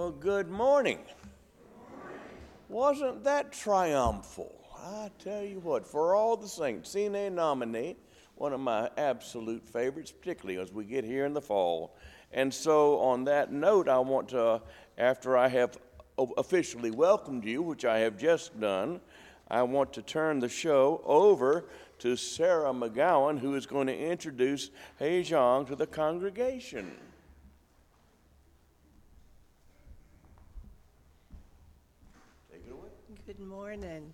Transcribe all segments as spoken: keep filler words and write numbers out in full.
Well, good morning. Wasn't that triumphal? I tell you what, for all the saints, Sine Nomine, one of my absolute favorites, particularly as we get here in the fall. And so on that note, I want to, after I have officially welcomed you, which I have just done, I want to turn the show over to Sarah McGowan, who is going to introduce Hei Zhang to the congregation. Take it away. Good morning.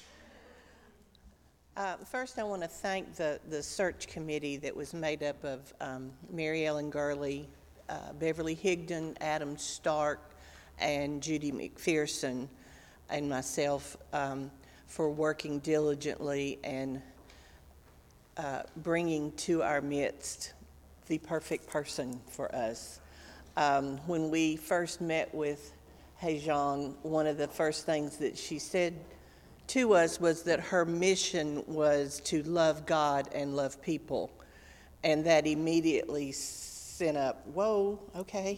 Uh, first, I want to thank the, the search committee that was made up of um, Mary Ellen Gurley, uh, Beverly Higdon, Adam Stark, and Judy McPherson, and myself um, for working diligently and uh, bringing to our midst the perfect person for us. Um, when we first met with Hei Zhang, one of the first things that she said to us was that her mission was to love God and love people. And that immediately sent up, whoa, okay.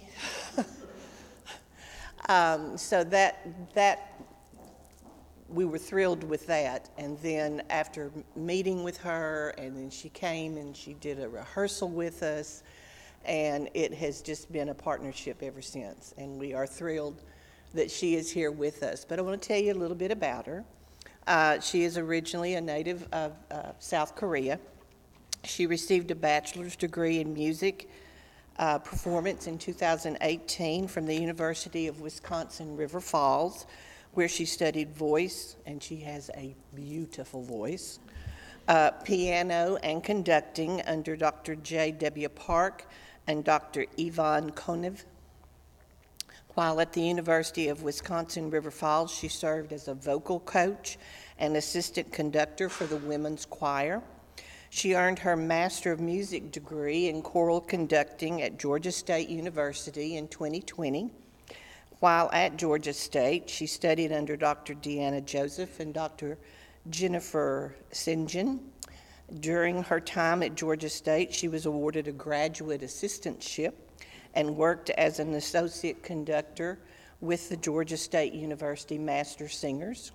um, so that, that, we were thrilled with that. And then after meeting with her, and then she came and she did a rehearsal with us, and it has just been a partnership ever since. And we are thrilled that she is here with us. But I want to tell you a little bit about her. Uh, she is originally a native of uh, South Korea. She received a bachelor's degree in music uh, performance in two thousand eighteen from the University of Wisconsin River Falls, where she studied voice, and she has a beautiful voice, uh, piano and conducting under Doctor J W Park and Doctor Ivan Konev. While at the University of Wisconsin River Falls, she served as a vocal coach and assistant conductor for the women's choir. She earned her Master of Music degree in choral conducting at Georgia State University in twenty twenty. While at Georgia State, she studied under Doctor Deanna Joseph and Doctor Jennifer Sinjin. During her time at Georgia State, she was awarded a graduate assistantship and worked as an associate conductor with the Georgia State University Master Singers.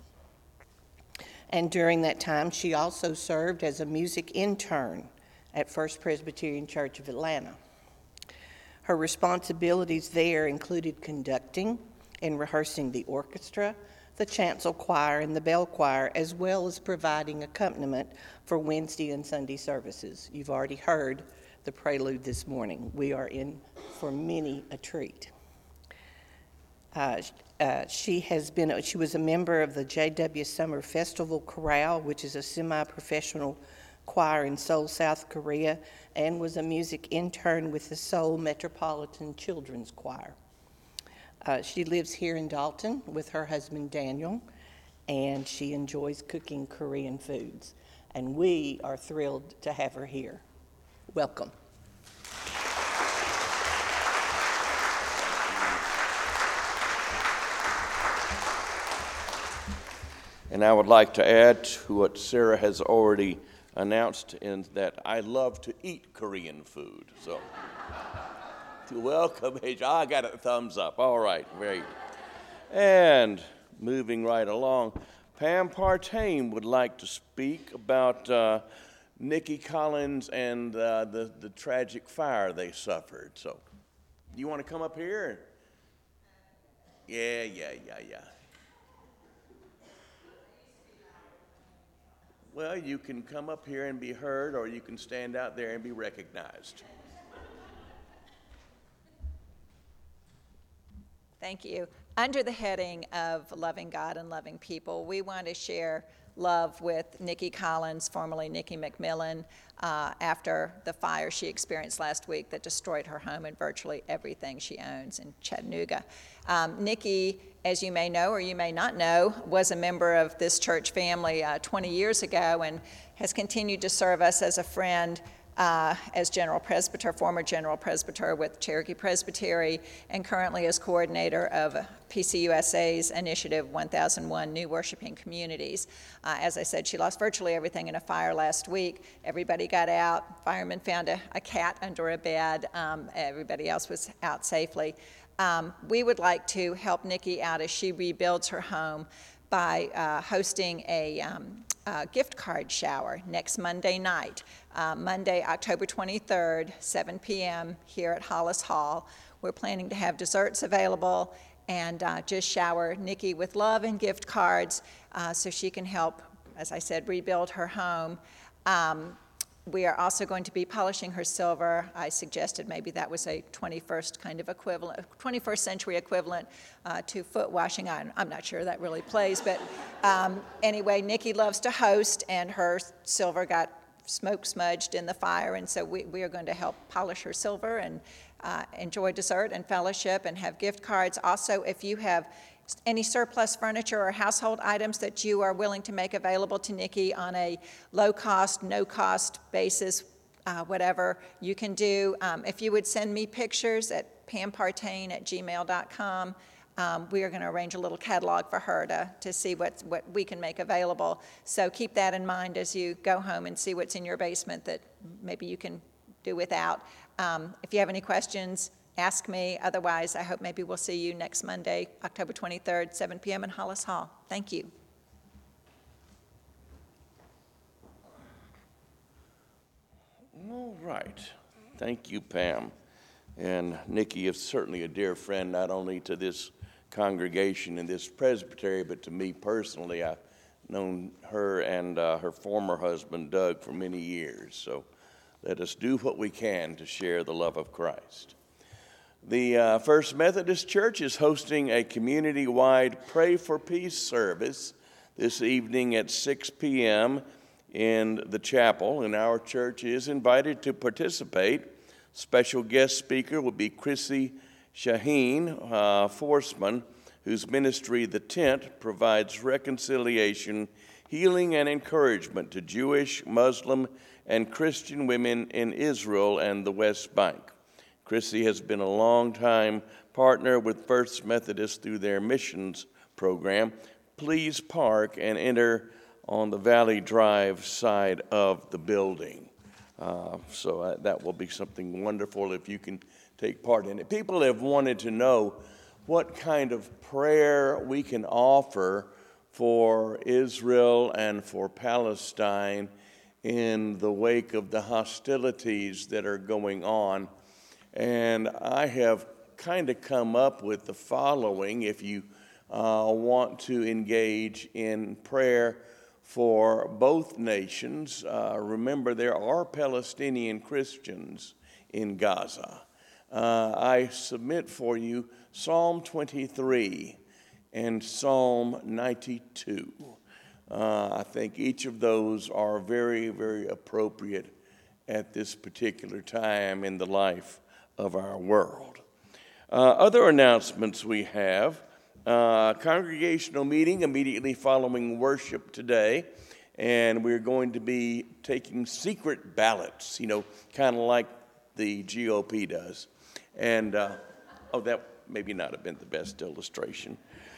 And during that time, she also served as a music intern at First Presbyterian Church of Atlanta. Her responsibilities there included conducting and rehearsing the orchestra, the chancel choir, and the bell choir, as well as providing accompaniment for Wednesday and Sunday services. You've already heard the prelude this morning. We are in for many a treat. Uh, uh, she has been, she was a member of the J W Summer Festival Chorale, which is a semi-professional choir in Seoul, South Korea, and was a music intern with the Seoul Metropolitan Children's Choir. Uh, she lives here in Dalton with her husband Daniel, and she enjoys cooking Korean foods. And we are thrilled to have her here. Welcome. And I would like to add to what Sarah has already announced in that I love to eat Korean food. So, to welcome Hei Zhang. I got a thumbs up. All right, great. And moving right along, Pam Partain would like to speak about uh, Nikki Collins and uh, the, the tragic fire they suffered. So, you want to come up here? Yeah, yeah, yeah, yeah. Well, you can come up here and be heard, or you can stand out there and be recognized. Thank you. Under the heading of Loving God and Loving People, we want to share love with Nikki Collins, formerly Nikki McMillan, uh, after the fire she experienced last week that destroyed her home and virtually everything she owns in Chattanooga. Um, Nikki, as you may know or you may not know, was a member of this church family uh, twenty years ago and has continued to serve us as a friend uh, as General Presbyter, former General Presbyter with Cherokee Presbytery, and currently as coordinator of P C U S A's initiative one thousand one New Worshiping Communities. Uh, as I said, she lost virtually everything in a fire last week. Everybody got out. Firemen found a, a cat under a bed. Um, everybody else was out safely. Um, we would like to help Nikki out as she rebuilds her home by uh, hosting a, um, a gift card shower next Monday night, uh, Monday, October twenty-third, seven p.m. here at Hollis Hall. We're planning to have desserts available and uh, just shower Nikki with love and gift cards uh, so she can help, as I said, rebuild her home. Um, We are also going to be polishing her silver. I suggested maybe that was a twenty-first kind of equivalent, twenty-first century equivalent uh, to foot washing. I'm, I'm not sure that really plays, but um, anyway, Nikki loves to host, and her silver got smoke smudged in the fire, and so we, we are going to help polish her silver and uh, enjoy dessert and fellowship and have gift cards. Also, if you have any surplus furniture or household items that you are willing to make available to Nikki on a low-cost, no-cost basis, uh, whatever you can do. Um, if you would send me pictures at pam partain at gmail dot com, um, we are going to arrange a little catalog for her to, to see what, what we can make available. So keep that in mind as you go home and see what's in your basement that maybe you can do without. Um, if you have any questions, ask me. Otherwise, I hope maybe we'll see you next Monday, October twenty-third, seven p.m. in Hollis Hall. Thank you. All right. Thank you, Pam. And Nikki is certainly a dear friend, not only to this congregation and this presbytery, but to me personally. I've known her and uh, her former husband, Doug, for many years. So let us do what we can to share the love of Christ. The uh, First Methodist Church is hosting a community-wide Pray for Peace service this evening at six p.m. in the chapel, and our church is invited to participate. Special guest speaker will be Chrissy Shaheen uh, Forsman, whose ministry, The Tent, provides reconciliation, healing, and encouragement to Jewish, Muslim, and Christian women in Israel and the West Bank. Chrissy has been a long-time partner with First Methodist through their missions program. Please park and enter on the Valley Drive side of the building. Uh, so uh, that will be something wonderful if you can take part in it. People have wanted to know what kind of prayer we can offer for Israel and for Palestine in the wake of the hostilities that are going on. And I have kind of come up with the following. If you uh, want to engage in prayer for both nations, uh, remember there are Palestinian Christians in Gaza. Uh, I submit for you Psalm twenty-three and Psalm ninety-two. Uh, I think each of those are very, very appropriate at this particular time in the life of our world. Uh, other announcements we have, uh, congregational meeting immediately following worship today, and we're going to be taking secret ballots, you know, kind of like the G O P does. And, uh, oh, that maybe not have been the best illustration.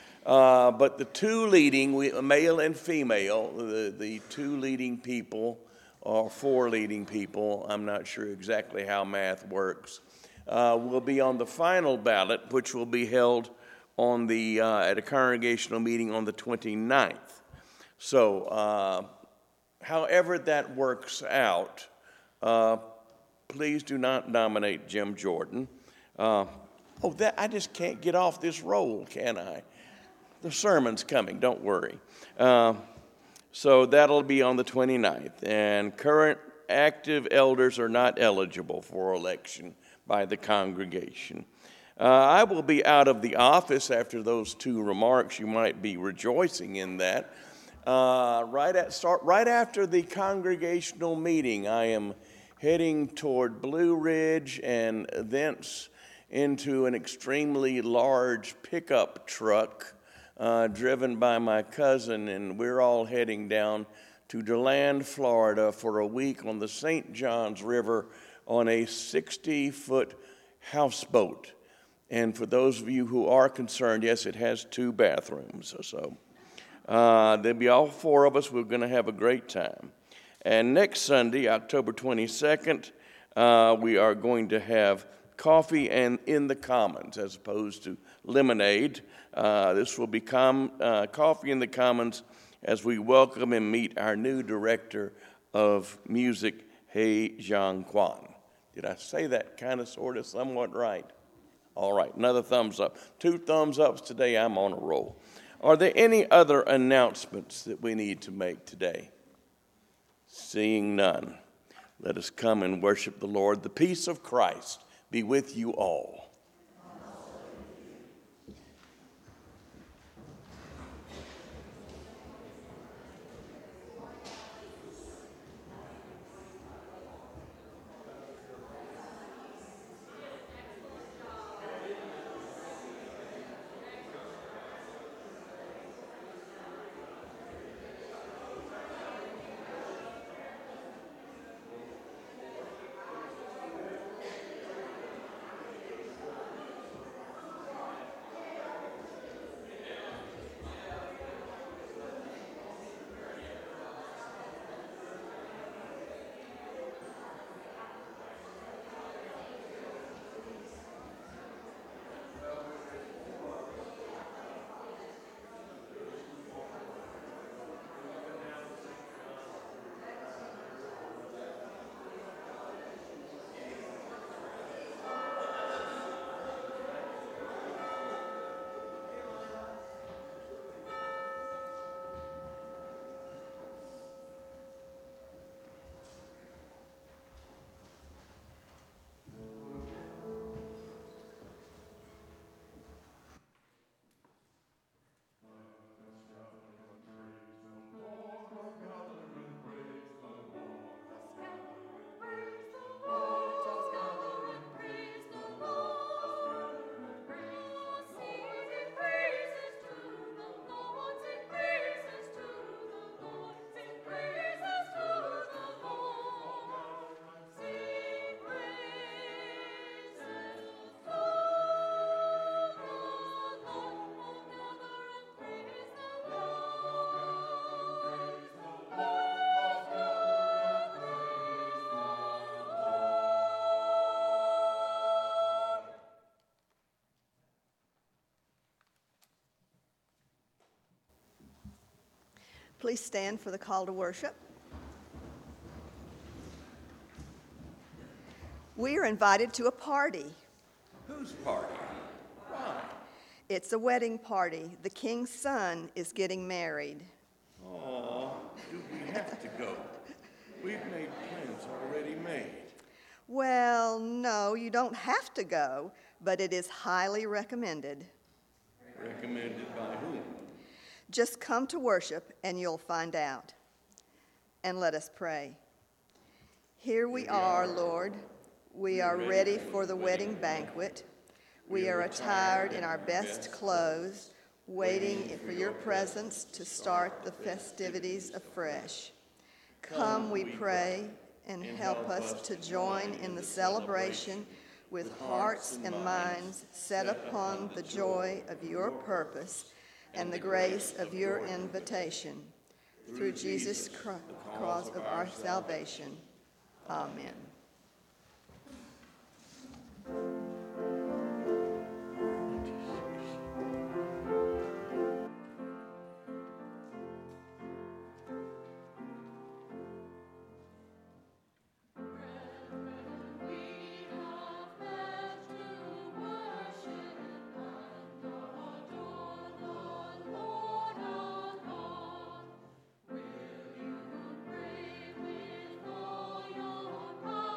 Uh, but the two leading, we, male and female, the, the two leading people, or four leading people, I'm not sure exactly how math works, Uh, will be on the final ballot, which will be held on the uh, at a congregational meeting on the twenty-ninth. So, uh, however that works out, uh, please do not nominate Jim Jordan. Uh, oh, that I just can't get off this roll, can I? The sermon's coming. Don't worry. Uh, so that'll be on the twenty-ninth, and current active elders are not eligible for election by the congregation. Uh, I will be out of the office after those two remarks. You might be rejoicing in that. Uh, right at start right after the congregational meeting, I am heading toward Blue Ridge and thence into an extremely large pickup truck uh, driven by my cousin, and we're all heading down to DeLand, Florida for a week on the Saint Johns River on a sixty-foot houseboat. And for those of you who are concerned, yes, it has two bathrooms. So uh, there'll be all four of us. We're going to have a great time. And next Sunday, October twenty-second, uh, we are going to have coffee and in the Commons as opposed to lemonade. Uh, this will become uh, Coffee in the Commons as we welcome and meet our new director of music, Hei Jiang Quan. Did I say that kind of, sort of, somewhat right? All right, another thumbs up. Two thumbs ups today, I'm on a roll. Are there any other announcements that we need to make today? Seeing none, let us come and worship the Lord. The peace of Christ be with you all. Please stand for the call to worship. We are invited to a party. Whose party? Why? It's a wedding party. The king's son is getting married. Oh, do we have to go? We've made plans already made. Well, no, you don't have to go, but it is highly recommended. Recommended by whom? Just come to worship and you'll find out. And let us pray. Here we are, Lord. We are ready for the wedding banquet. We are attired in our best clothes, waiting for your presence to start the festivities afresh. Come, we pray, and help us to join in the celebration with hearts and minds set upon the joy of your purpose and the grace of your invitation. Through Jesus Christ, the cause of our salvation. Amen. Will you pray with all your heart?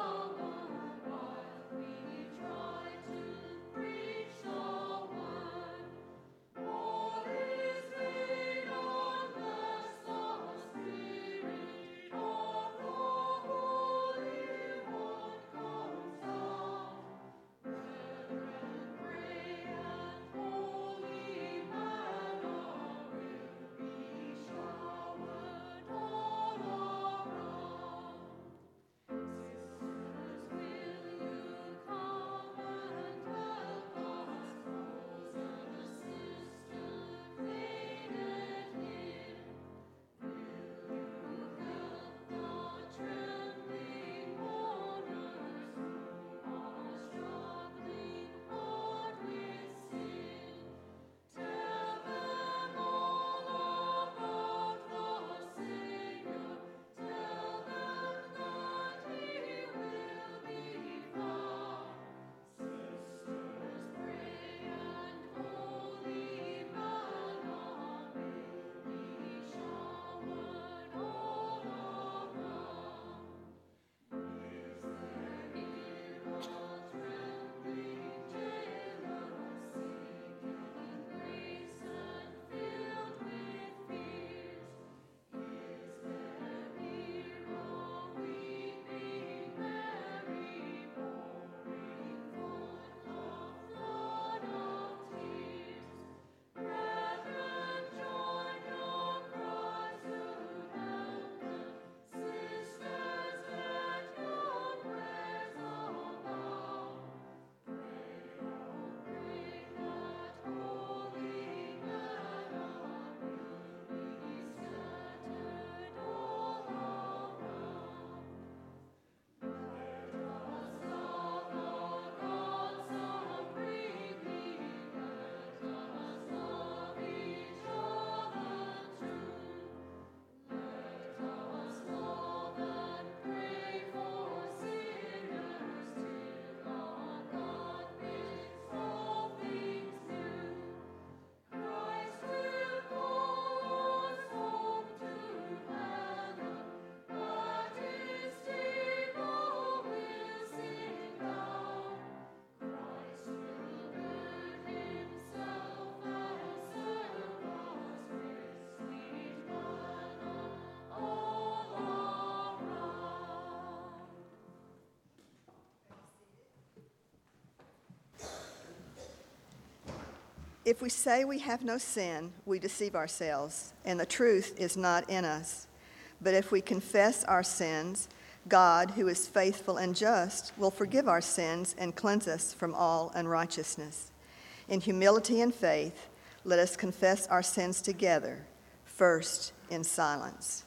If we say we have no sin, we deceive ourselves, and the truth is not in us. But if we confess our sins, God, who is faithful and just, will forgive our sins and cleanse us from all unrighteousness. In humility and faith, let us confess our sins together, first in silence.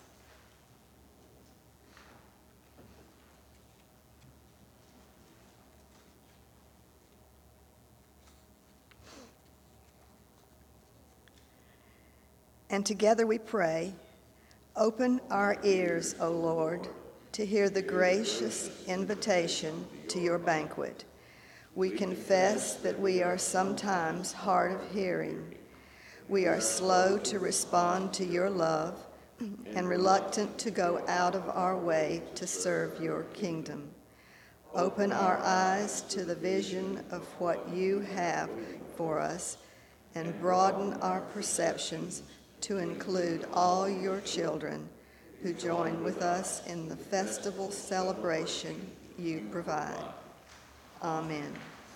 And together we pray, open our ears, O Lord, to hear the gracious invitation to your banquet. We confess that we are sometimes hard of hearing. We are slow to respond to your love and reluctant to go out of our way to serve your kingdom. Open our eyes to the vision of what you have for us and broaden our perceptions to include all your children who join with us in the festival celebration you provide. Amen.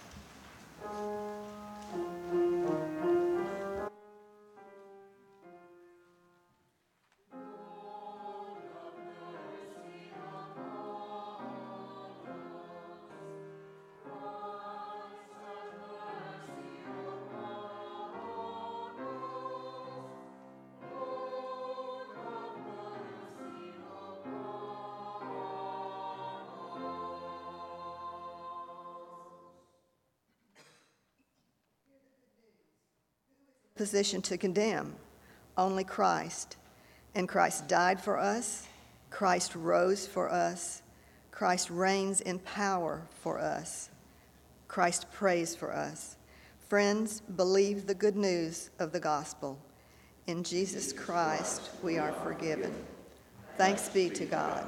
Position to condemn, only Christ. And Christ died for us, Christ rose for us, Christ reigns in power for us, Christ prays for us. Friends, believe the good news of the gospel. In Jesus Christ we are forgiven. Thanks be to God.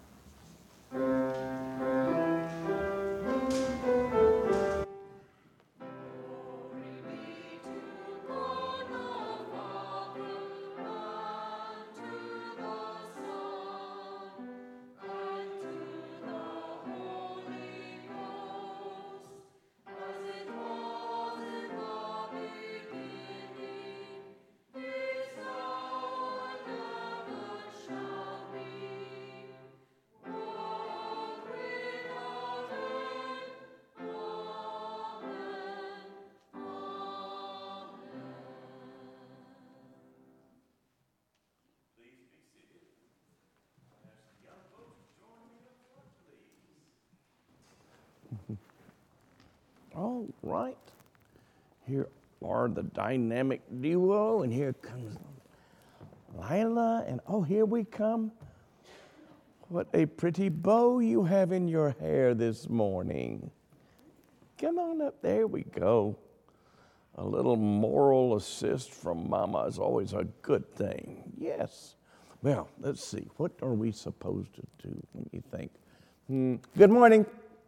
All right. Here are the dynamic duo, and here comes Lila, and oh, here we come. What a pretty bow you have in your hair this morning. Come on up, there we go. A little moral assist from Mama is always a good thing. Yes. Well, let's see. What are we supposed to do? Let me think. Hmm. Good morning.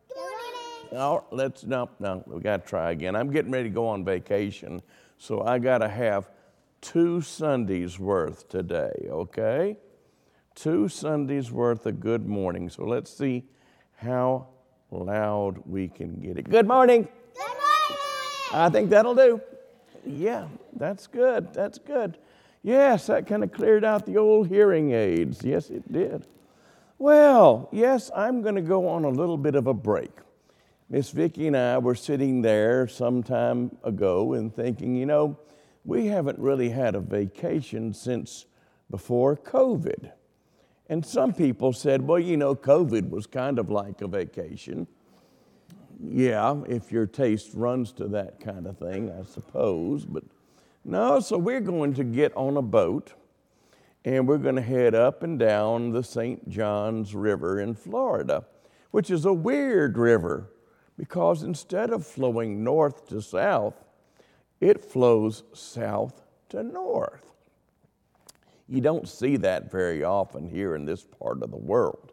No, let's, no, no, we got to try again. I'm getting ready to go on vacation, so I got to have two Sundays worth today, okay? Two Sundays worth of good morning. So let's see how loud we can get it. Good morning. Good morning. I think that'll do. Yeah, that's good. That's good. Yes, that kind of cleared out the old hearing aids. Yes, it did. Well, yes, I'm going to go on a little bit of a break. Miss Vicki and I were sitting there some time ago and thinking, you know, we haven't really had a vacation since before COVID. And some people said, well, you know, COVID was kind of like a vacation. Yeah, if your taste runs to that kind of thing, I suppose. But no, so we're going to get on a boat, and we're going to head up and down the Saint Johns River in Florida, which is a weird river, because instead of flowing north to south, it flows south to north. You don't see that very often here in this part of the world.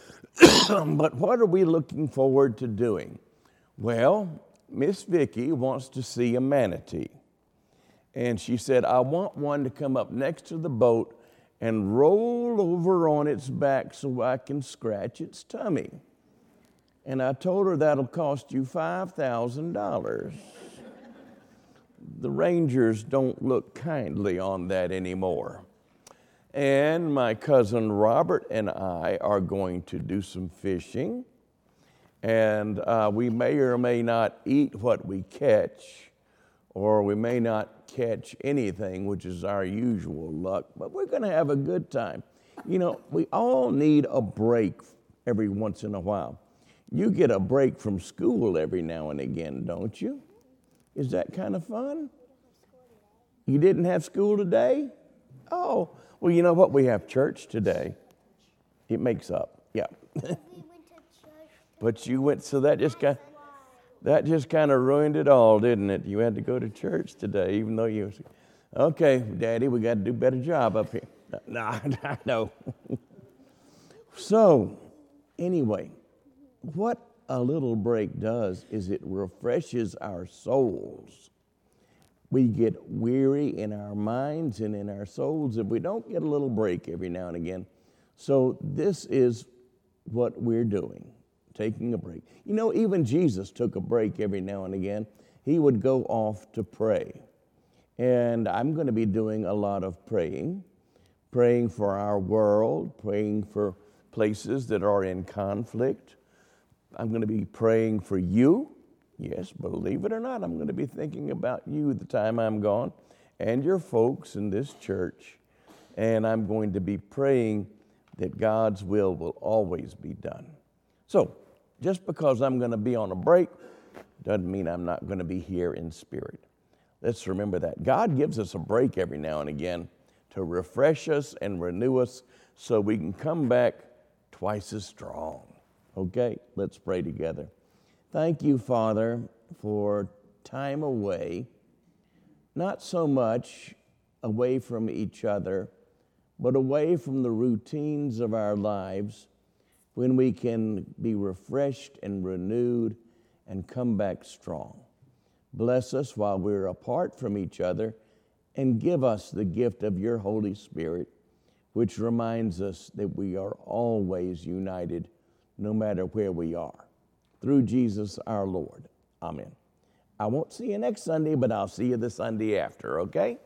But what are we looking forward to doing? Well, Miss Vicki wants to see a manatee. And she said, I want one to come up next to the boat and roll over on its back so I can scratch its tummy. And I told her that'll cost you five thousand dollars. the Rangers don't look kindly on that anymore. And my cousin Robert and I are going to do some fishing. And uh, we may or may not eat what we catch, or we may not catch anything, which is our usual luck, but we're going to have a good time. You know, we all need a break every once in a while. You get a break from school every now and again, don't you? Is that kind of fun? You didn't have school today? Oh, well, you know what? We have church today. It makes up, yeah. But you went, so that just kind, that just kind of ruined it all, didn't it? You had to go to church today, even though you. Okay, Daddy, we got to do a better job up here. No, no. So, anyway, what a little break does is it refreshes our souls. We get weary in our minds and in our souls if we don't get a little break every now and again. So this is what we're doing, taking a break. You know, even Jesus took a break every now and again. He would go off to pray. And I'm going to be doing a lot of praying, praying for our world, praying for places that are in conflict. I'm going to be praying for you. Yes, believe it or not, I'm going to be thinking about you the time I'm gone and your folks in this church. And I'm going to be praying that God's will will always be done. So, just because I'm going to be on a break doesn't mean I'm not going to be here in spirit. Let's remember that. God gives us a break every now and again to refresh us and renew us so we can come back twice as strong. Okay, let's pray together. Thank you, Father, for time away, not so much away from each other, but away from the routines of our lives when we can be refreshed and renewed and come back strong. Bless us while we're apart from each other and give us the gift of your Holy Spirit, which reminds us that we are always united no matter where we are. Through Jesus our Lord. Amen. I won't see you next Sunday, but I'll see you the Sunday after, okay?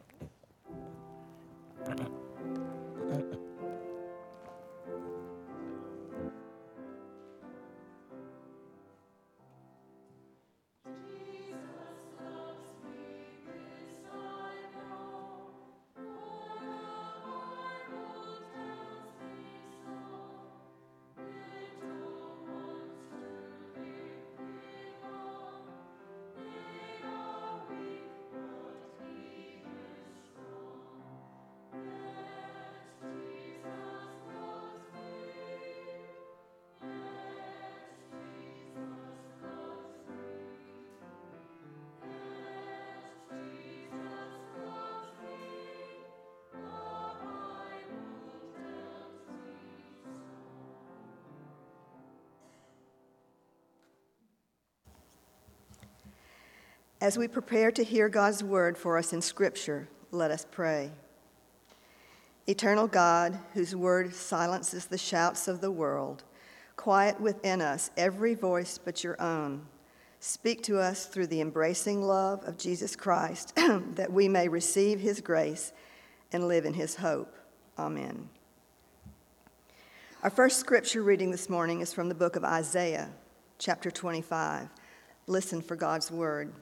As we prepare to hear God's word for us in Scripture, let us pray. Eternal God, whose word silences the shouts of the world, quiet within us every voice but your own. Speak to us through the embracing love of Jesus Christ, that we may receive his grace and live in his hope. Amen. Our first scripture reading this morning is from the book of Isaiah, chapter twenty-five. Listen for God's word.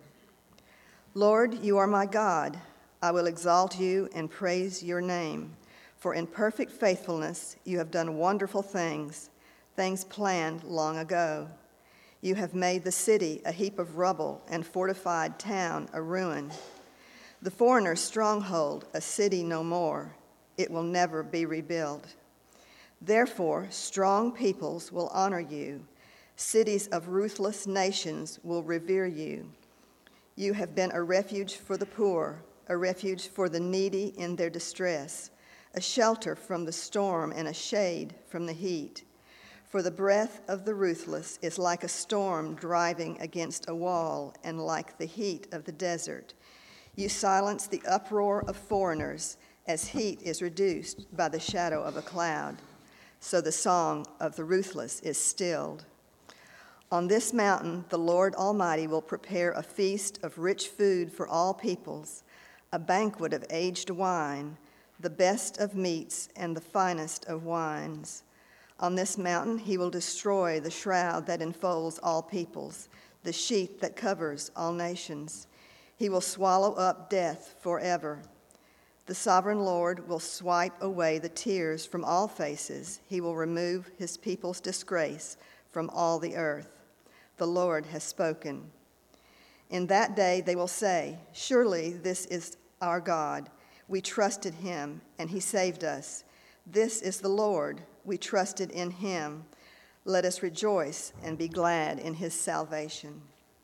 Lord, you are my God. I will exalt you and praise your name. For in perfect faithfulness you have done wonderful things, things planned long ago. You have made the city a heap of rubble and fortified town a ruin. The foreigner's stronghold, a city no more. It will never be rebuilt. Therefore, strong peoples will honor you. Cities of ruthless nations will revere you. You have been a refuge for the poor, a refuge for the needy in their distress, a shelter from the storm and a shade from the heat. For the breath of the ruthless is like a storm driving against a wall and like the heat of the desert. You silence the uproar of foreigners as heat is reduced by the shadow of a cloud. So the song of the ruthless is stilled. On this mountain, the Lord Almighty will prepare a feast of rich food for all peoples, a banquet of aged wine, the best of meats and the finest of wines. On this mountain, he will destroy the shroud that enfolds all peoples, the sheath that covers all nations. He will swallow up death forever. The sovereign Lord will swipe away the tears from all faces. He will remove his people's disgrace from all the earth. The Lord has spoken. In that day they will say, surely this is our God. We trusted him, and he saved us. This is the Lord. We trusted in him. Let us rejoice and be glad in his salvation.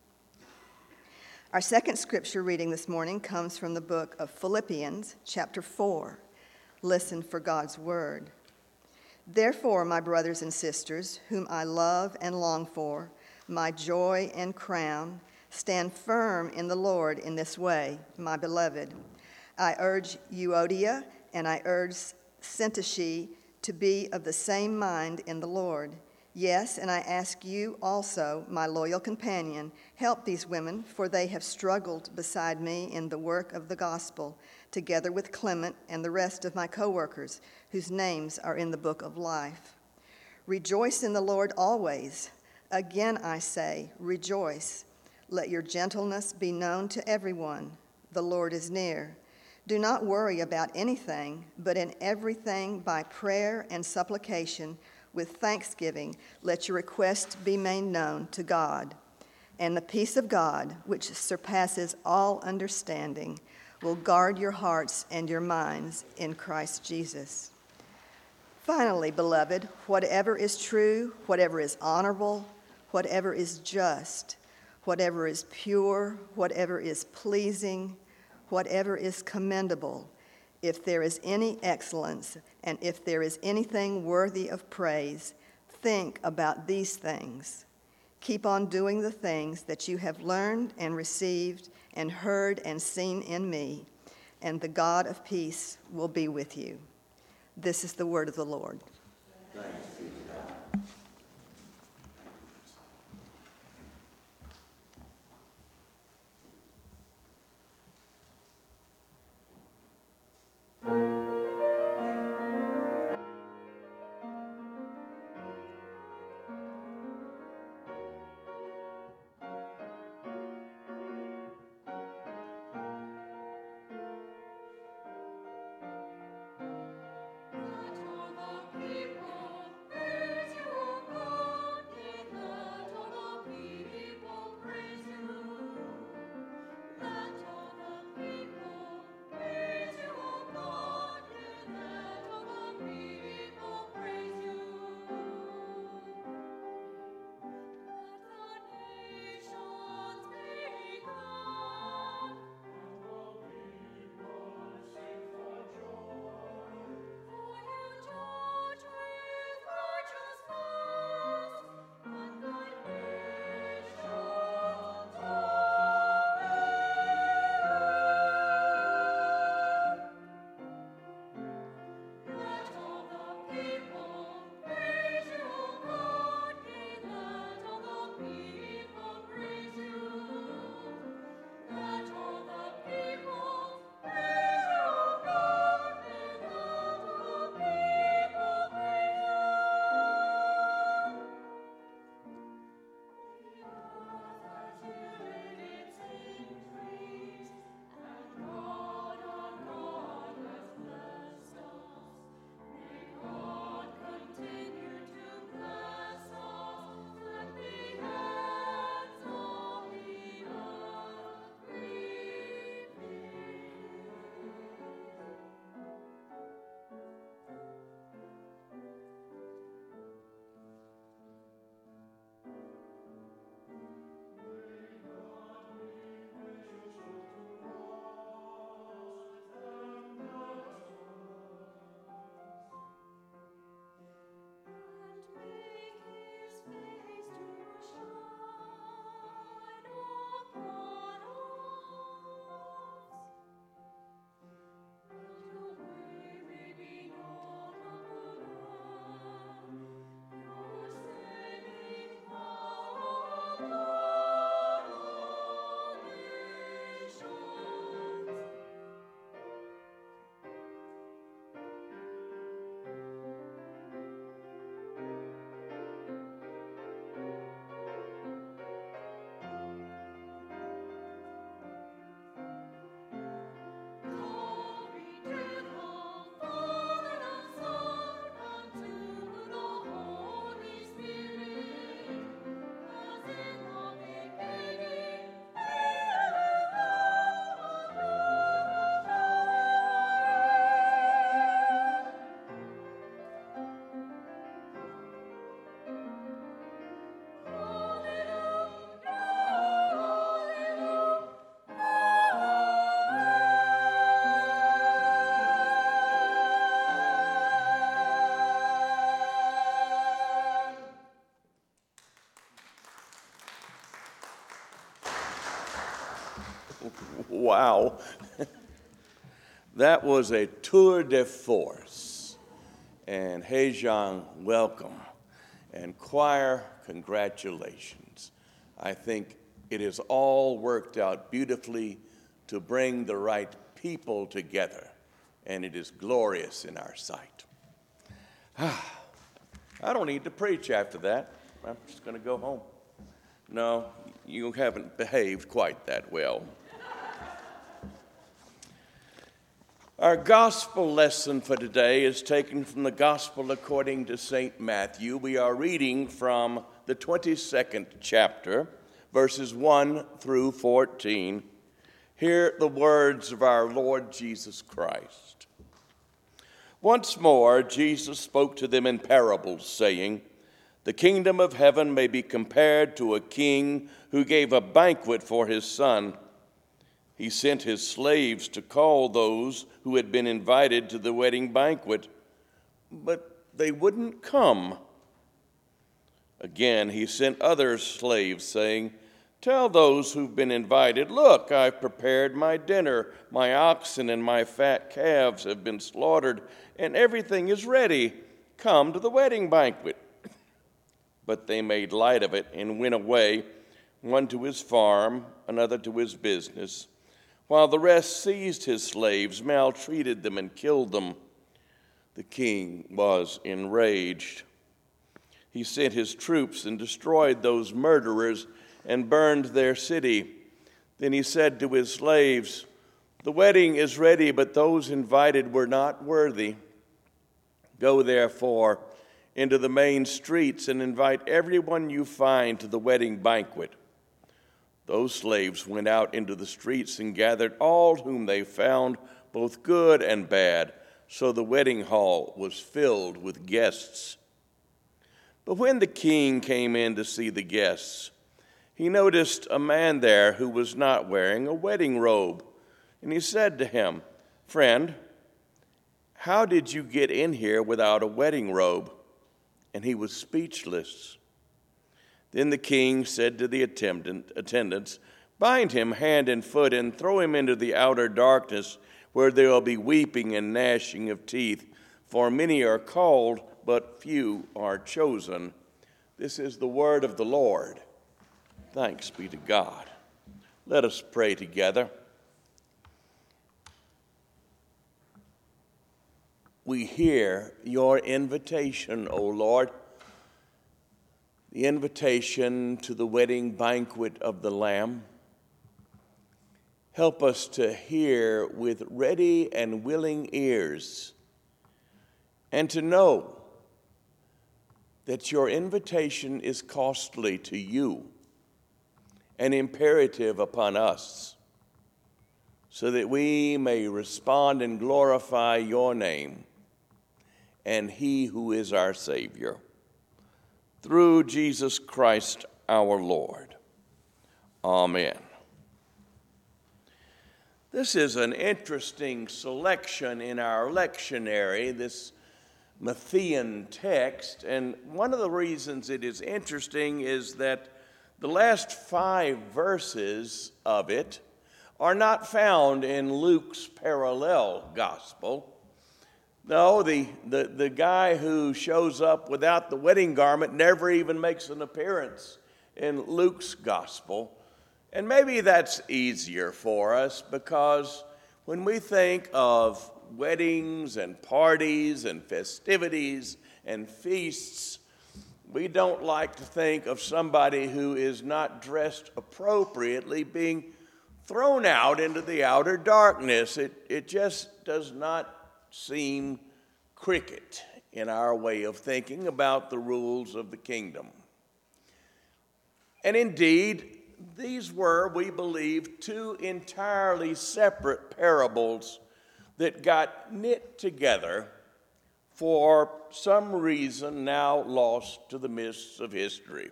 Our second scripture reading this morning comes from the book of Philippians, chapter four. Listen for God's word. Therefore, my brothers and sisters, whom I love and long for, my joy and crown, stand firm in the Lord in this way, my beloved. I urge Euodia and I urge Syntyche to be of the same mind in the Lord. Yes, and I ask you also, my loyal companion, help these women, for they have struggled beside me in the work of the gospel, together with Clement and the rest of my co-workers, whose names are in the book of life. Rejoice in the Lord always. Again I say, rejoice. Let your gentleness be known to everyone. The Lord is near. Do not worry about anything, but in everything by prayer and supplication, with thanksgiving, let your requests be made known to God. And the peace of God, which surpasses all understanding, will guard your hearts and your minds in Christ Jesus. Finally, beloved, whatever is true, whatever is honorable, whatever is just, whatever is pure, whatever is pleasing, whatever is commendable, if there is any excellence, and if there is anything worthy of praise, think about these things. Keep on doing the things that you have learned and received and heard and seen in me, and the God of peace will be with you. This is the word of the Lord. Thanks be to God. People Wow. That was a tour de force. And Hejong, welcome. And choir, congratulations. I think it has all worked out beautifully to bring the right people together, and it is glorious in our sight. I don't need to preach after that. I'm just going to go home. No, you haven't behaved quite that well. Our gospel lesson for today is taken from the Gospel according to Saint Matthew. We are reading from the twenty-second chapter, verses one through fourteen. Hear the words of our Lord Jesus Christ. Once more, Jesus spoke to them in parables, saying, "The kingdom of heaven may be compared to a king who gave a banquet for his son. He sent his slaves to call those who had been invited to the wedding banquet, but they wouldn't come. Again, he sent other slaves, saying, 'Tell those who've been invited, look, I've prepared my dinner. My oxen and my fat calves have been slaughtered, and everything is ready. Come to the wedding banquet.' But they made light of it and went away, one to his farm, another to his business, while the rest seized his slaves, maltreated them, and killed them. The king was enraged. He sent his troops and destroyed those murderers and burned their city. Then he said to his slaves, 'The wedding is ready, but those invited were not worthy. Go, therefore, into the main streets and invite everyone you find to the wedding banquet.' Those slaves went out into the streets and gathered all whom they found, both good and bad, so the wedding hall was filled with guests. But when the king came in to see the guests, he noticed a man there who was not wearing a wedding robe, and he said to him, 'Friend, how did you get in here without a wedding robe?' And he was speechless. Then the king said to the attendant, attendants, 'Bind him hand and foot and throw him into the outer darkness, where there will be weeping and gnashing of teeth, for many are called, but few are chosen.'" This is the word of the Lord. Thanks be to God. Let us pray together. We hear your invitation, O Lord, the invitation to the wedding banquet of the Lamb. Help us to hear with ready and willing ears, and to know that your invitation is costly to you and imperative upon us, so that we may respond and glorify your name and he who is our Savior. Through Jesus Christ our Lord. Amen. This is an interesting selection in our lectionary, this Matthean text, and one of the reasons it is interesting is that the last five verses of it are not found in Luke's parallel gospel. No, the, the, the guy who shows up without the wedding garment never even makes an appearance in Luke's gospel. And maybe that's easier for us, because when we think of weddings and parties and festivities and feasts, we don't like to think of somebody who is not dressed appropriately being thrown out into the outer darkness. It, it just does not seem cricket in our way of thinking about the rules of the kingdom. And indeed, these were, we believe, two entirely separate parables that got knit together for some reason now lost to the mists of history.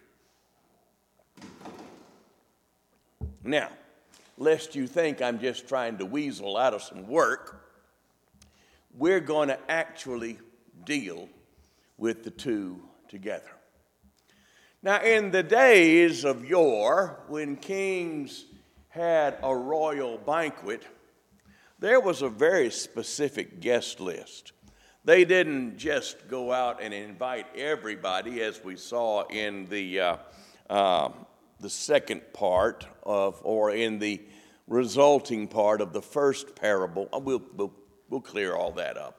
Now, lest you think I'm just trying to weasel out of some work, we're going to actually deal with the two together. Now, in the days of yore, when kings had a royal banquet, there was a very specific guest list. They didn't just go out and invite everybody, as we saw in the uh, uh, the second part of, or in the resulting part of the first parable. We'll, we'll, we'll clear all that up.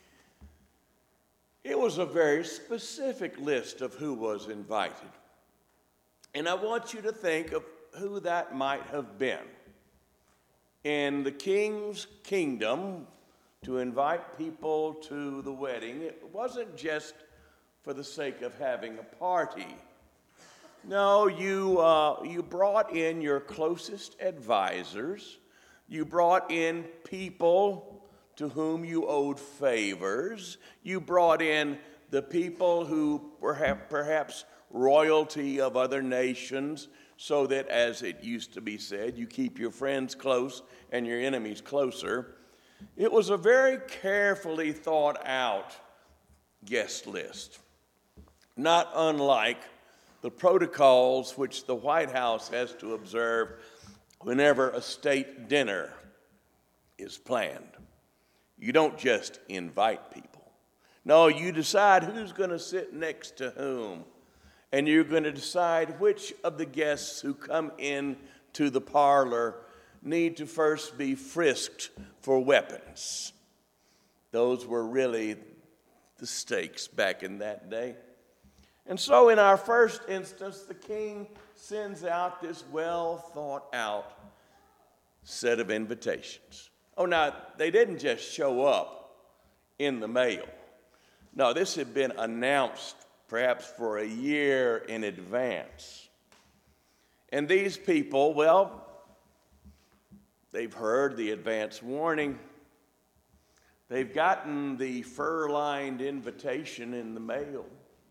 It was a very specific list of who was invited. And I want you to think of who that might have been. In the king's kingdom, to invite people to the wedding, it wasn't just for the sake of having a party. No, you, uh, you brought in your closest advisors. You brought in people to whom you owed favors. You brought in the people who were perhaps royalty of other nations, so that, as it used to be said, you keep your friends close and your enemies closer. It was a very carefully thought out guest list, not unlike the protocols which the White House has to observe whenever a state dinner is planned. You don't just invite people. No, you decide who's going to sit next to whom. And you're going to decide which of the guests who come in to the parlor need to first be frisked for weapons. Those were really the stakes back in that day. And so in our first instance, the king sends out this well thought out set of invitations. Oh, now, they didn't just show up in the mail. No, this had been announced perhaps for a year in advance. And these people, well, they've heard the advance warning. They've gotten the fur-lined invitation in the mail.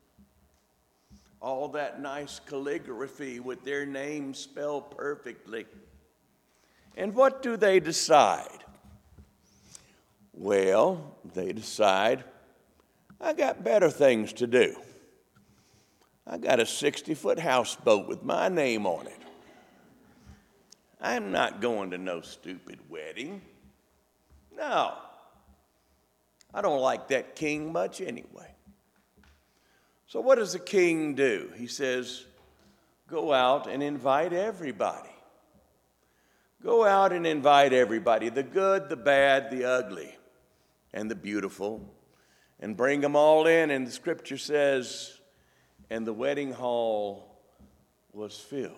All that nice calligraphy with their name spelled perfectly. And what do they decide? Well, they decide, I got better things to do. I got a sixty-foot houseboat with my name on it. I'm not going to no stupid wedding. No. I don't like that king much anyway. So what does the king do? He says, go out and invite everybody. Go out and invite everybody, the good, the bad, the ugly, and the beautiful, and bring them all in. And the scripture says, and the wedding hall was filled.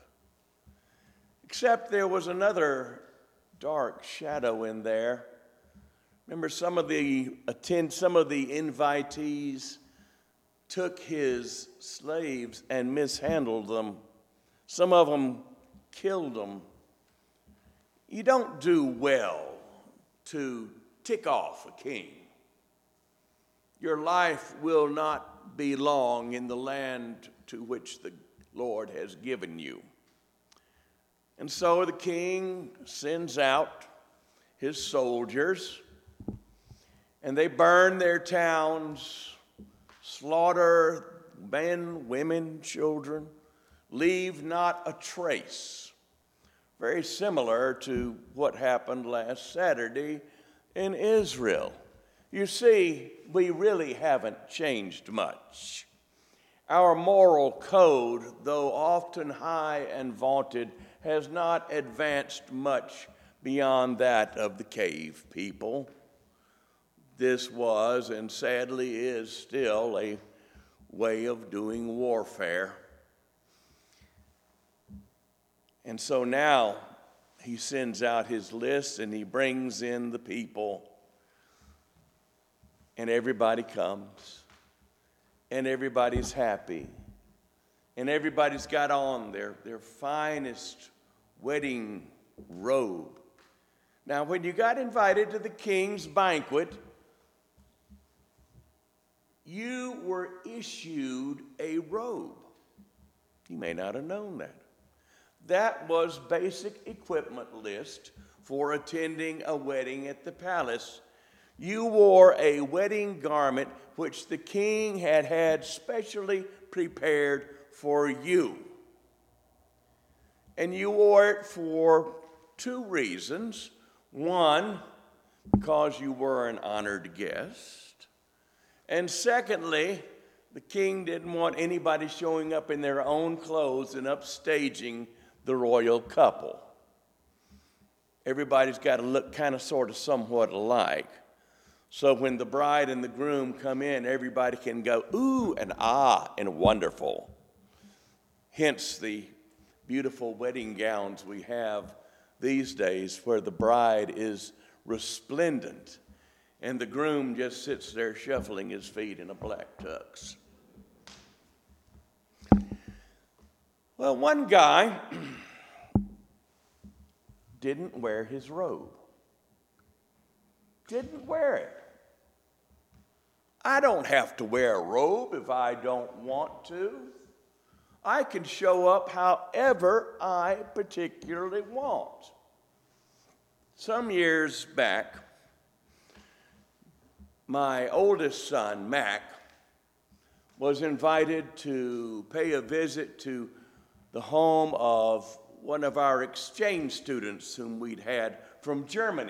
Except there was another dark shadow in there. Remember, some of the attend, some of the invitees took his slaves and mishandled them. Some of them killed them. You don't do well to tick off a king. Your life will not be long in the land to which the Lord has given you. And so the king sends out his soldiers, and they burn their towns, slaughter men, women, children, leave not a trace. Very similar to what happened last Saturday in Israel. You see, we really haven't changed much. Our moral code, though often high and vaunted, has not advanced much beyond that of the cave people. This was, and sadly is still, a way of doing warfare. And so now he sends out his list and he brings in the people. And everybody comes. And everybody's happy. And everybody's got on their, their finest wedding robe. Now, when you got invited to the king's banquet, you were issued a robe. You may not have known that. That was basic equipment list for attending a wedding at the palace. You wore a wedding garment which the king had had specially prepared for you. And you wore it for two reasons. One, because you were an honored guest. And secondly, the king didn't want anybody showing up in their own clothes and upstaging the royal couple. Everybody's got to look kind of sort of somewhat alike. So when the bride and the groom come in, everybody can go, ooh, and ah, and wonderful. Hence the beautiful wedding gowns we have these days where the bride is resplendent and the groom just sits there shuffling his feet in a black tux. Well, one guy didn't wear his robe. Didn't wear it. I don't have to wear a robe if I don't want to. I can show up however I particularly want. Some years back, my oldest son, Mac, was invited to pay a visit to the home of one of our exchange students whom we'd had from Germany.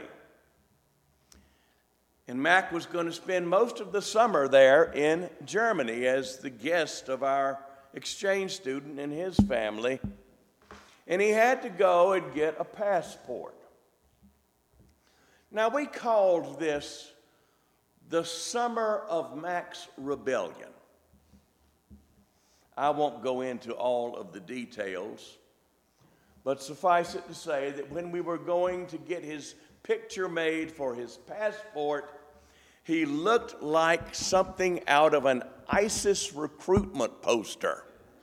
And Mac was going to spend most of the summer there in Germany as the guest of our exchange student and his family. And he had to go and get a passport. Now, we called this the summer of Mac's rebellion. I won't go into all of the details, but suffice it to say that when we were going to get his picture made for his passport, he looked like something out of an ISIS recruitment poster.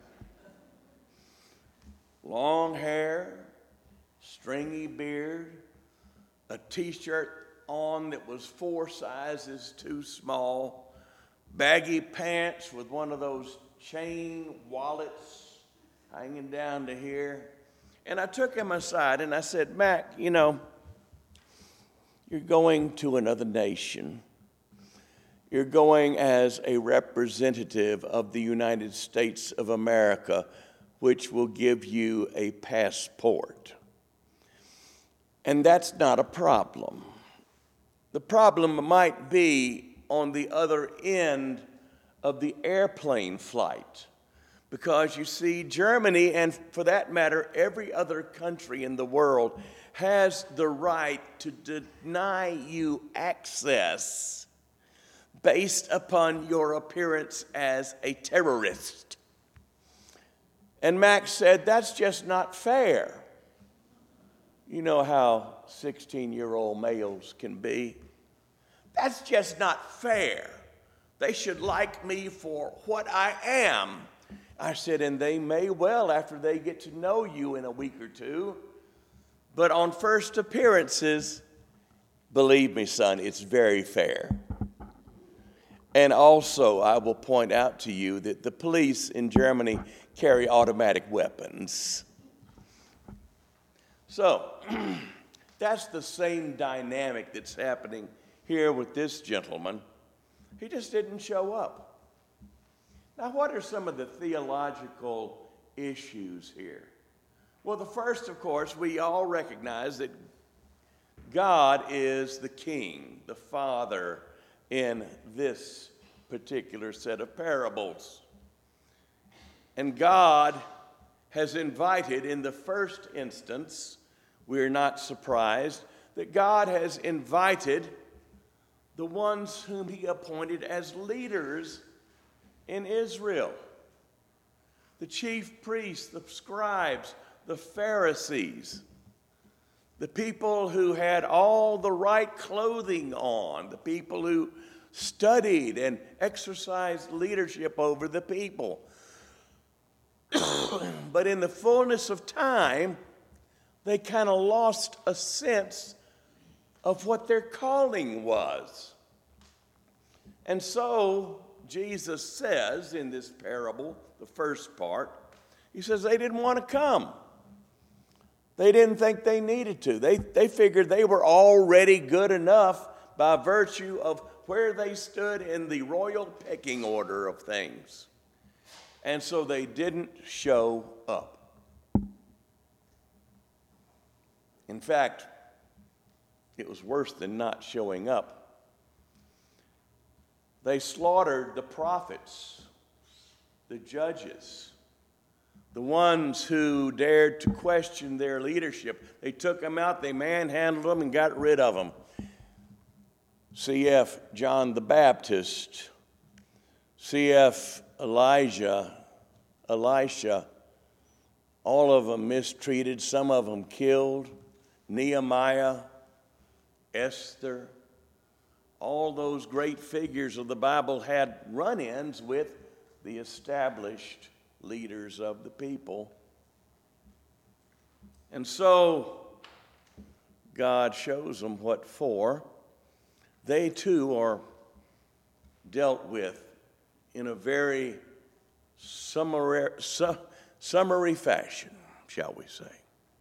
Long hair, stringy beard, a t-shirt on that was four sizes too small, baggy pants with one of those chain wallets hanging down to here. And I took him aside and I said, Mac, you know, you're going to another nation. You're going as a representative of the United States of America, which will give you a passport. And that's not a problem. The problem might be on the other end of the airplane flight. Because you see, Germany, and for that matter, every other country in the world, has the right to deny you access based upon your appearance as a terrorist. And Max said, that's just not fair. You know how sixteen-year-old males can be. That's just not fair. They should like me for what I am. I said, and they may well after they get to know you in a week or two. But on first appearances, believe me, son, it's very fair. And also, I will point out to you that the police in Germany carry automatic weapons. So, that's the same dynamic that's happening here with this gentleman. He just didn't show up. Now, what are some of the theological issues here? Well, the first, of course, we all recognize that God is the king, the father in this particular set of parables. And God has invited, in the first instance, we're not surprised, that God has invited the ones whom he appointed as leaders in Israel. The chief priests, the scribes, the Pharisees, the people who had all the right clothing on, the people who studied and exercised leadership over the people. But in the fullness of time, they kind of lost a sense of what their calling was. And so Jesus says in this parable, the first part, he says they didn't want to come. They didn't think they needed to. They, they figured they were already good enough by virtue of where they stood in the royal pecking order of things. And so they didn't show up. In fact, it was worse than not showing up. They slaughtered the prophets, the judges, the ones who dared to question their leadership. They took them out, they manhandled them, and got rid of them. C F John the Baptist, C F Elijah, Elisha, all of them mistreated, some of them killed. Nehemiah, Esther, all those great figures of the Bible had run-ins with the established leaders of the people. And so God shows them what for. They too are dealt with in a very summary, su- summary fashion, shall we say.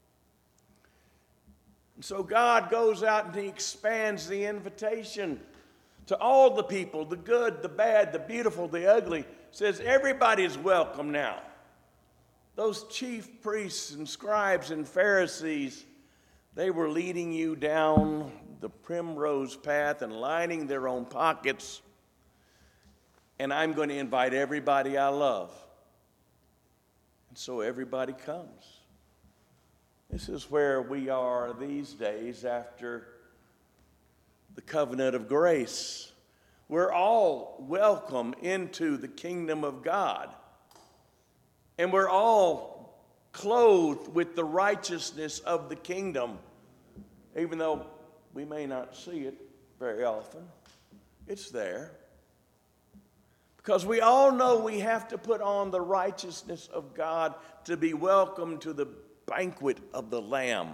And so God goes out and he expands the invitation to all the people, the good, the bad, the beautiful, the ugly. Says everybody's welcome now. Those chief priests and scribes and Pharisees, they were leading you down the primrose path and lining their own pockets. And I'm going to invite everybody I love. And so everybody comes. This is where we are these days after the covenant of grace. We're all welcome into the kingdom of God. And we're all clothed with the righteousness of the kingdom, even though we may not see it very often. It's there. Because we all know we have to put on the righteousness of God to be welcome to the banquet of the Lamb.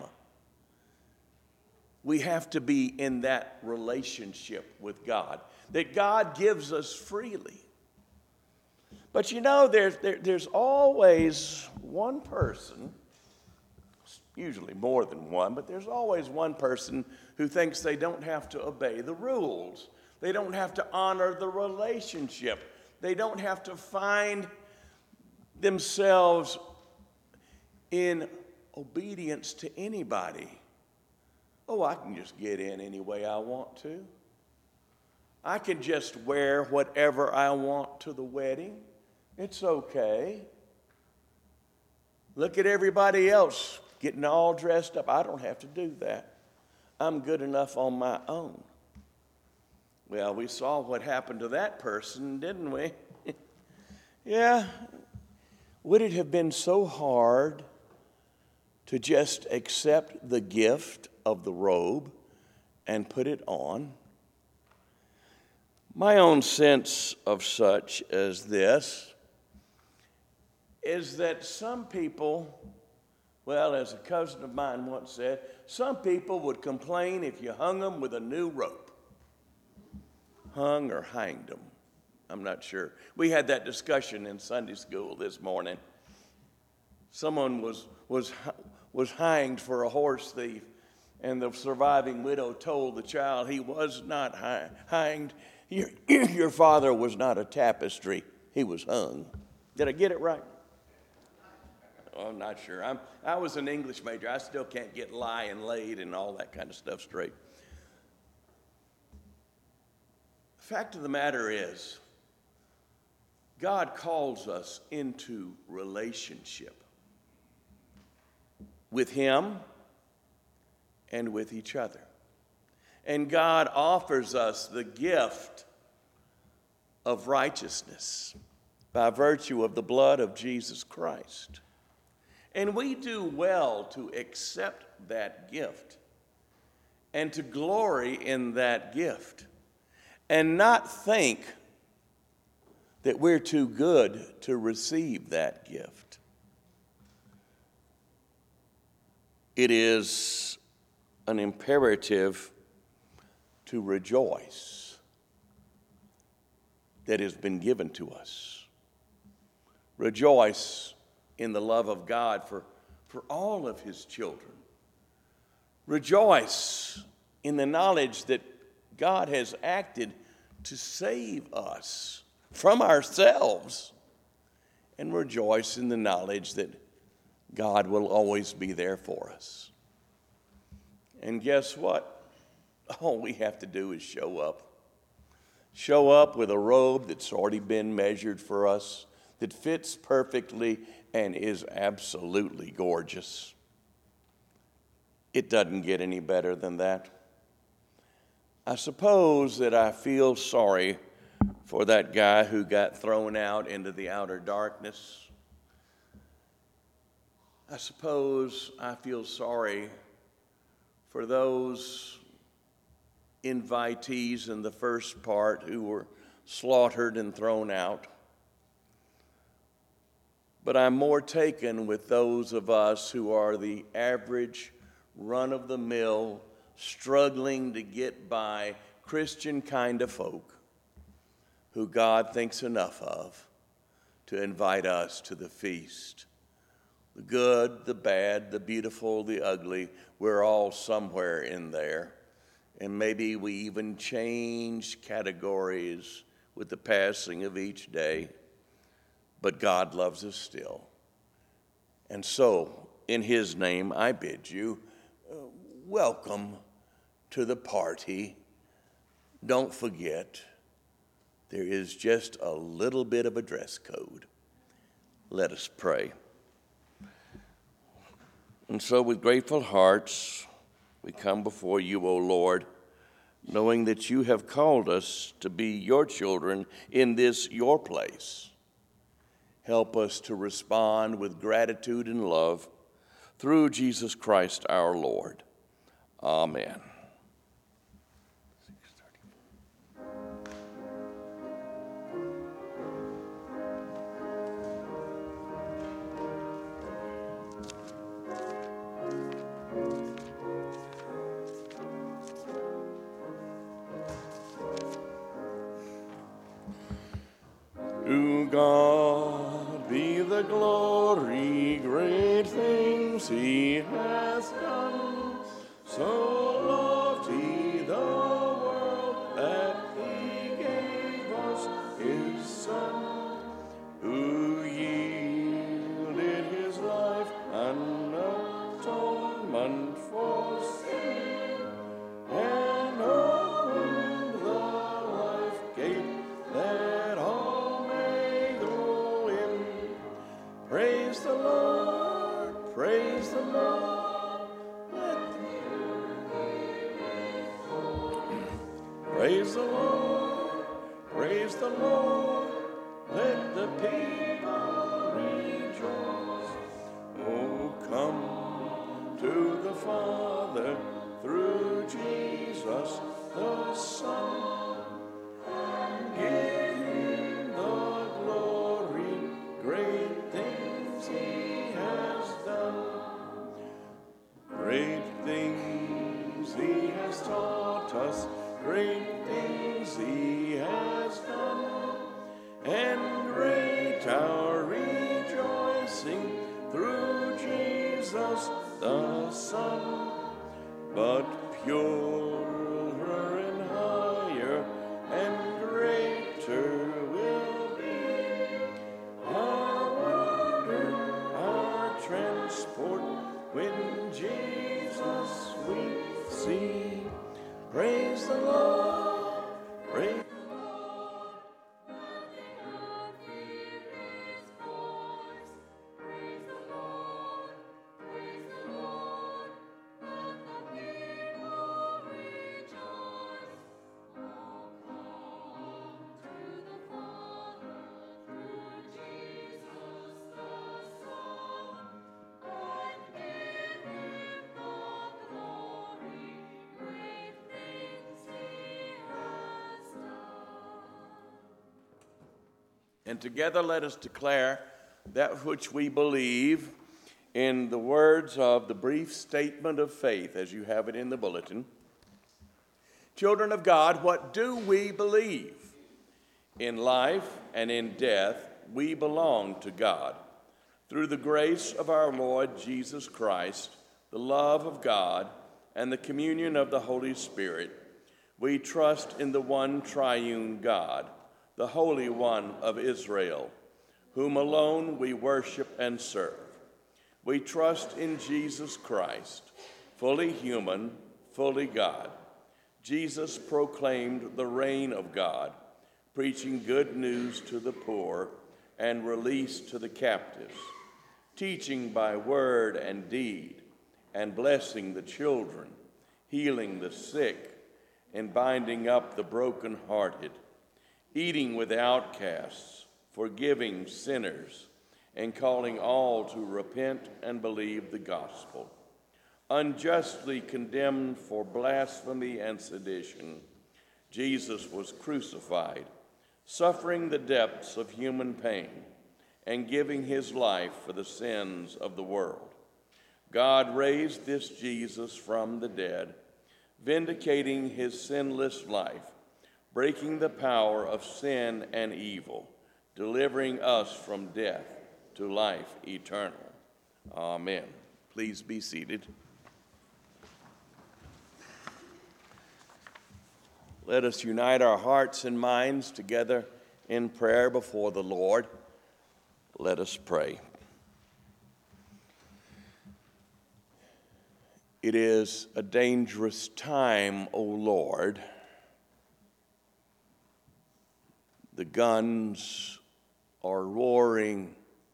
We have to be in that relationship with God that God gives us freely. But you know, there's, there, there's always one person, usually more than one, but there's always one person who thinks they don't have to obey the rules. They don't have to honor the relationship. They don't have to find themselves in obedience to anybody. Oh, I can just get in any way I want to. I can just wear whatever I want to the wedding. It's okay. Look at everybody else getting all dressed up. I don't have to do that. I'm good enough on my own. Well, we saw what happened to that person, didn't we? Yeah. Would it have been so hard to just accept the gift of the robe and put it on? My own sense of such as this is that some people, well, as a cousin of mine once said, some people would complain if you hung them with a new rope. Hung or hanged them. I'm not sure. We had that discussion in Sunday school this morning. Someone was, was, was hanged for a horse thief, and the surviving widow told the child he was not hang, hanged. Your, your father was not a tapestry. He was hung. Did I get it right? Oh, I'm not sure. I'm, I was an English major. I still can't get lie and laid and all that kind of stuff straight. The fact of the matter is, God calls us into relationship with Him and with each other. And God offers us the gift of righteousness by virtue of the blood of Jesus Christ. And we do well to accept that gift and to glory in that gift and not think that we're too good to receive that gift. It is an imperative to rejoice that has been given to us. Rejoice in the love of God for, for all of His children. Rejoice in the knowledge that God has acted to save us from ourselves. And rejoice in the knowledge that God will always be there for us. And guess what? All we have to do is show up. Show up with a robe that's already been measured for us, that fits perfectly and is absolutely gorgeous. It doesn't get any better than that. I suppose that I feel sorry for that guy who got thrown out into the outer darkness. I suppose I feel sorry for those invitees in the first part who were slaughtered and thrown out. But I'm more taken with those of us who are the average, run-of-the-mill, struggling to get by Christian kind of folk who God thinks enough of to invite us to the feast. The good, the bad, the beautiful, the ugly, we're all somewhere in there. And maybe we even change categories with the passing of each day. But God loves us still. And so, in His name, I bid you, uh, welcome to the party. Don't forget, there is just a little bit of a dress code. Let us pray. And so, with grateful hearts, we come before you, O Lord, knowing that you have called us to be your children in this your place. Help us to respond with gratitude and love through Jesus Christ our Lord. Amen. To God be the glory, great things He has done. So loved He the world that He gave us His Son, who yielded His life an atonement for sin, and opened the life gate that all may go in. Praise the Lord, praise the Lord, let praise the Lord, praise the Lord, let the people rejoice. Oh, come to the Father through Jesus the Son, and give Him the glory, great things He has done. Great things He has taught us, great things He has done, and great our rejoicing through Jesus the Son. But purer and higher and greater will be our wonder, our transport, when Jesus we see. Praise the Lord, praise the Lord, let the earth hear His voice. Praise the Lord, praise the Lord, let the people rejoice. Oh, come to the Father through Jesus the Son, and give Him the glory, great things He has done. And together let us declare that which we believe in the words of the brief statement of faith as you have it in the bulletin. Children of God, what do we believe? In life and in death, we belong to God. Through the grace of our Lord Jesus Christ, the love of God, and the communion of the Holy Spirit, we trust in the one triune God, the Holy One of Israel, whom alone we worship and serve. We trust in Jesus Christ, fully human fully God. Jesus proclaimed the reign of God, preaching good news to the poor and release to the captives, teaching by word and deed, and blessing the children, healing the sick, and binding up the brokenhearted, eating with outcasts, forgiving sinners, and calling all to repent and believe the gospel. Unjustly condemned for blasphemy and sedition, Jesus was crucified, suffering the depths of human pain and giving his life for the sins of the world. God raised this Jesus from the dead, vindicating his sinless life, breaking the power of sin and evil, delivering us from death to life eternal. Amen. Please be seated. Let us unite our hearts and minds together in prayer before the Lord. Let us pray. It is a dangerous time, O Lord. The guns are roaring.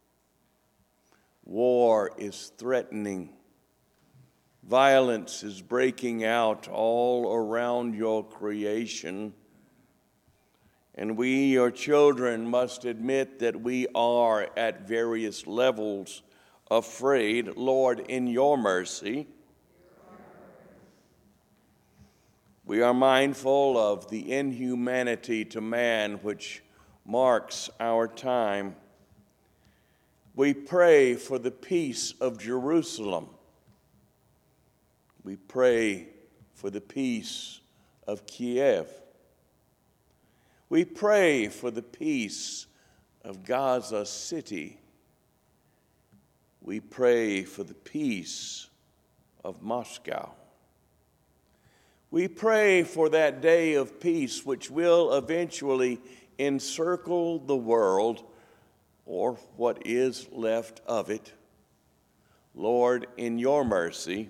War is threatening. Violence is breaking out all around your creation. And we, your children, must admit that we are at various levels afraid. Lord, in your mercy, we are mindful of the inhumanity to man which marks our time. We pray for the peace of Jerusalem. We pray for the peace of Kiev. We pray for the peace of Gaza City. We pray for the peace of Moscow. We pray for that day of peace which will eventually encircle the world, or what is left of it. Lord, in your mercy,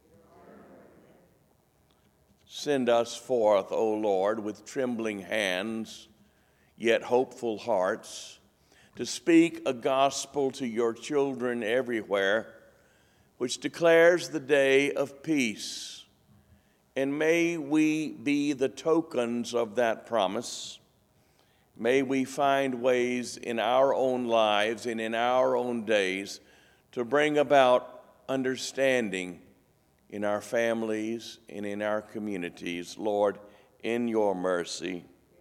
send us forth, O Lord, with trembling hands, yet hopeful hearts, to speak a gospel to your children everywhere, which declares the day of peace. And may we be the tokens of that promise. May we find ways in our own lives and in our own days to bring about understanding in our families and in our communities, Lord, in your mercy.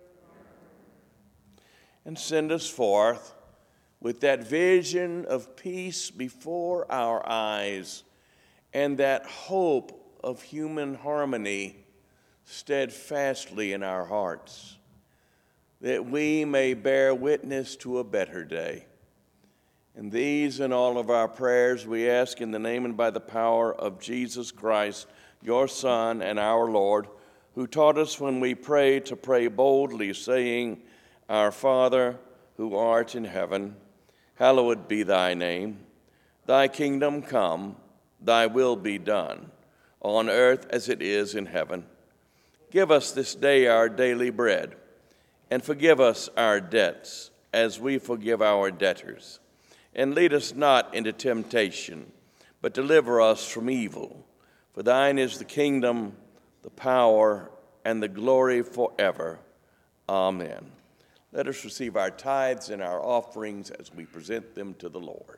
And send us forth with that vision of peace before our eyes and that hope of human harmony steadfastly in our hearts, that we may bear witness to a better day. And these and all of our prayers we ask in the name and by the power of Jesus Christ, your Son and our Lord, who taught us when we pray to pray boldly, saying, Our Father, who art in heaven, hallowed be thy name. Thy kingdom come, thy will be done, on earth as it is in heaven. Give us this day our daily bread, and forgive us our debts as we forgive our debtors. And lead us not into temptation, but deliver us from evil. For thine is the kingdom, the power, and the glory forever. Amen. Let us receive our tithes and our offerings as we present them to the Lord.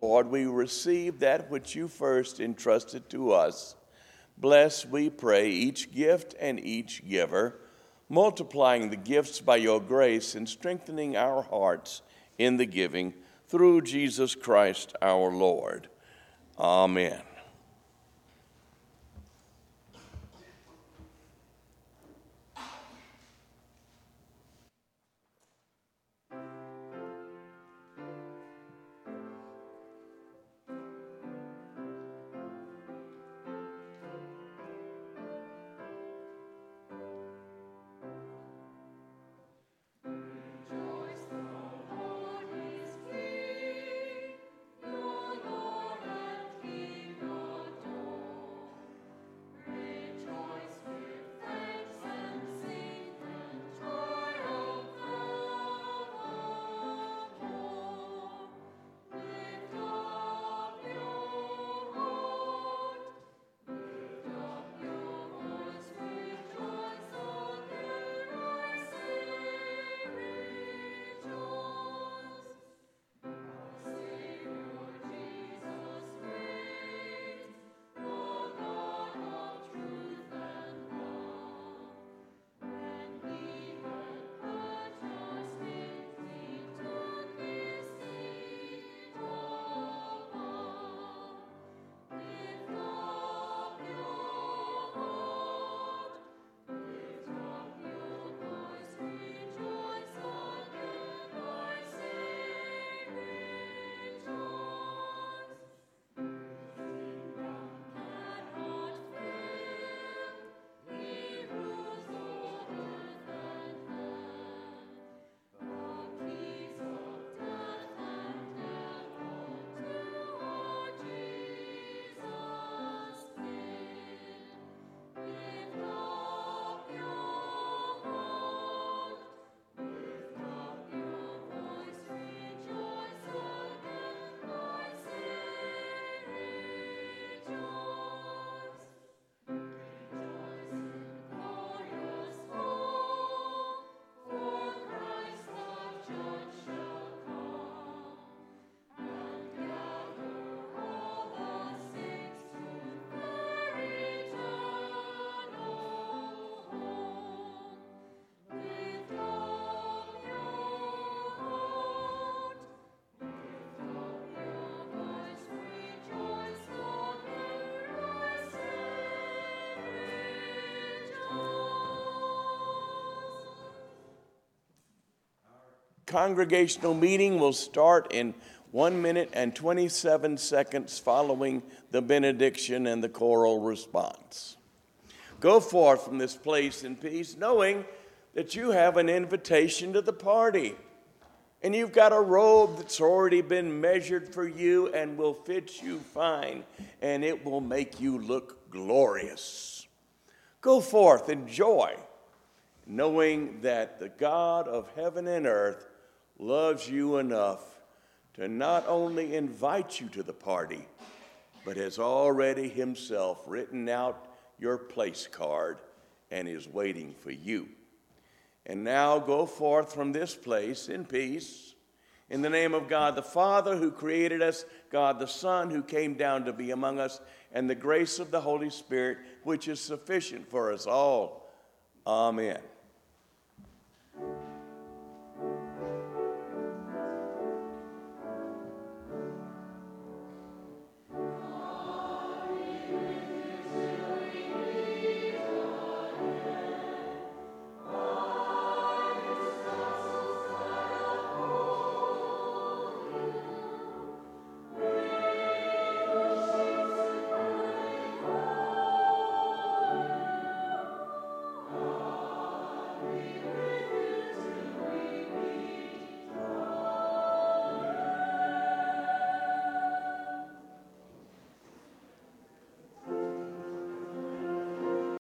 Lord, we receive that which you first entrusted to us. Bless, we pray, each gift and each giver, multiplying the gifts by your grace and strengthening our hearts in the giving, through Jesus Christ our Lord. Amen. Congregational meeting will start in one minute and twenty-seven seconds following the benediction and the choral response. Go forth from this place in peace, knowing that you have an invitation to the party. And you've got a robe that's already been measured for you and will fit you fine, and it will make you look glorious. Go forth, enjoy, knowing that the God of heaven and earth loves you enough to not only invite you to the party, but has already himself written out your place card and is waiting for you. And now go forth from this place in peace, in the name of God the Father who created us, God the Son who came down to be among us, and the grace of the Holy Spirit which is sufficient for us all. Amen.